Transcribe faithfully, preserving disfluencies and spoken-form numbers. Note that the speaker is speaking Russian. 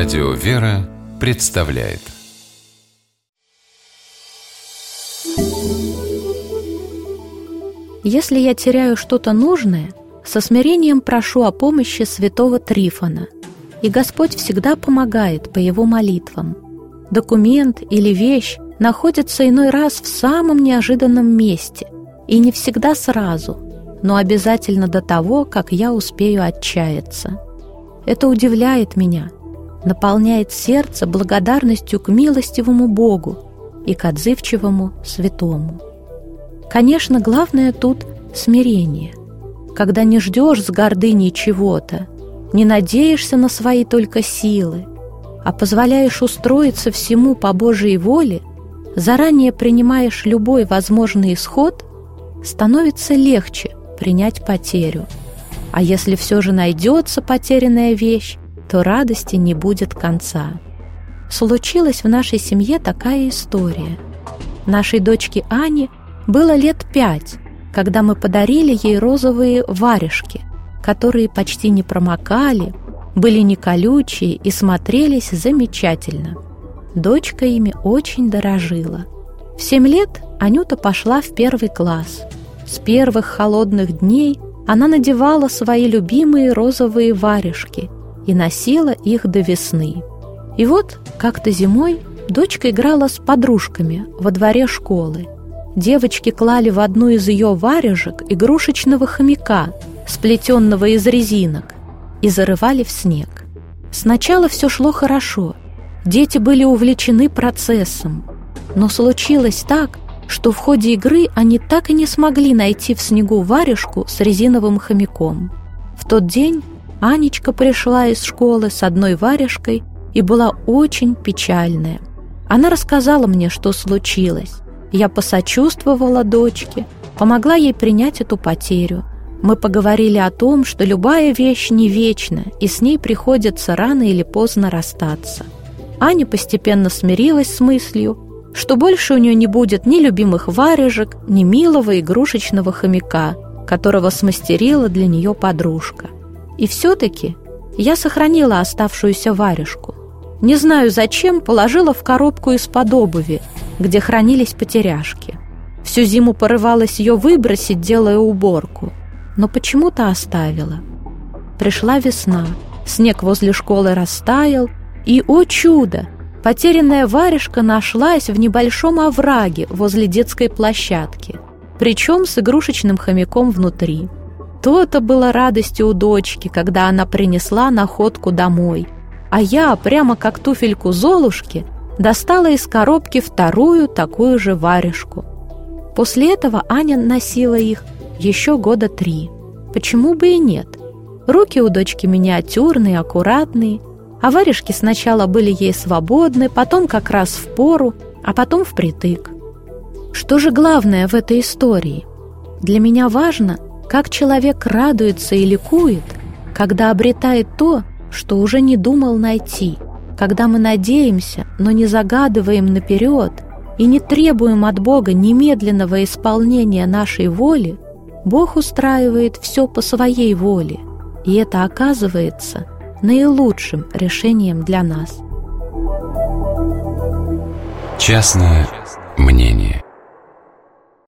Радио «Вера» представляет. Если я теряю что-то нужное, со смирением прошу о помощи святого Трифона, и Господь всегда помогает по его молитвам. Документ или вещь находятся иной раз в самом неожиданном месте, и не всегда сразу, но обязательно до того, как я успею отчаяться. Это удивляет меня, наполняет сердце благодарностью к милостивому Богу и к отзывчивому святому. Конечно, главное тут смирение, когда не ждешь с гордыней чего-то, не надеешься на свои только силы, а позволяешь устроиться всему по Божьей воле, заранее принимаешь любой возможный исход, становится легче принять потерю. А если все же найдется потерянная вещь, то радости не будет конца. Случилась в нашей семье такая история. Нашей дочке Ане было лет пять, когда мы подарили ей розовые варежки, которые почти не промокали, были не колючие и смотрелись замечательно. Дочка ими очень дорожила. В семь лет Анюта пошла в первый класс. С первых холодных дней она надевала свои любимые розовые варежки и носила их до весны. И вот как-то зимой дочка играла с подружками во дворе школы. Девочки клали в одну из ее варежек игрушечного хомяка, сплетенного из резинок, и зарывали в снег. Сначала все шло хорошо, дети были увлечены процессом, но случилось так, что в ходе игры они так и не смогли найти в снегу варежку с резиновым хомяком. В тот день Анечка пришла из школы с одной варежкой и была очень печальная. Она рассказала мне, что случилось. Я посочувствовала дочке, помогла ей принять эту потерю. Мы поговорили о том, что любая вещь не вечна, и с ней приходится рано или поздно расстаться. Аня постепенно смирилась с мыслью, что больше у нее не будет ни любимых варежек, ни милого игрушечного хомяка, которого смастерила для нее подружка. И все-таки я сохранила оставшуюся варежку. Не знаю зачем, положила в коробку из-под обуви, где хранились потеряшки. Всю зиму порывалась ее выбросить, делая уборку, но почему-то оставила. Пришла весна, снег возле школы растаял, и, о чудо, потерянная варежка нашлась в небольшом овраге возле детской площадки, причем с игрушечным хомяком внутри. То-то было радостью у дочки, когда она принесла находку домой, а я, прямо как туфельку Золушки, достала из коробки вторую такую же варежку. После этого Аня носила их еще года три. Почему бы и нет? Руки у дочки миниатюрные, аккуратные, а варежки сначала были ей свободны, потом как раз в пору, а потом впритык. Что же главное в этой истории? Для меня важно, как человек радуется и ликует, когда обретает то, что уже не думал найти, когда мы надеемся, но не загадываем наперед и не требуем от Бога немедленного исполнения нашей воли, Бог устраивает все по своей воле, и это оказывается наилучшим решением для нас. Частное мнение.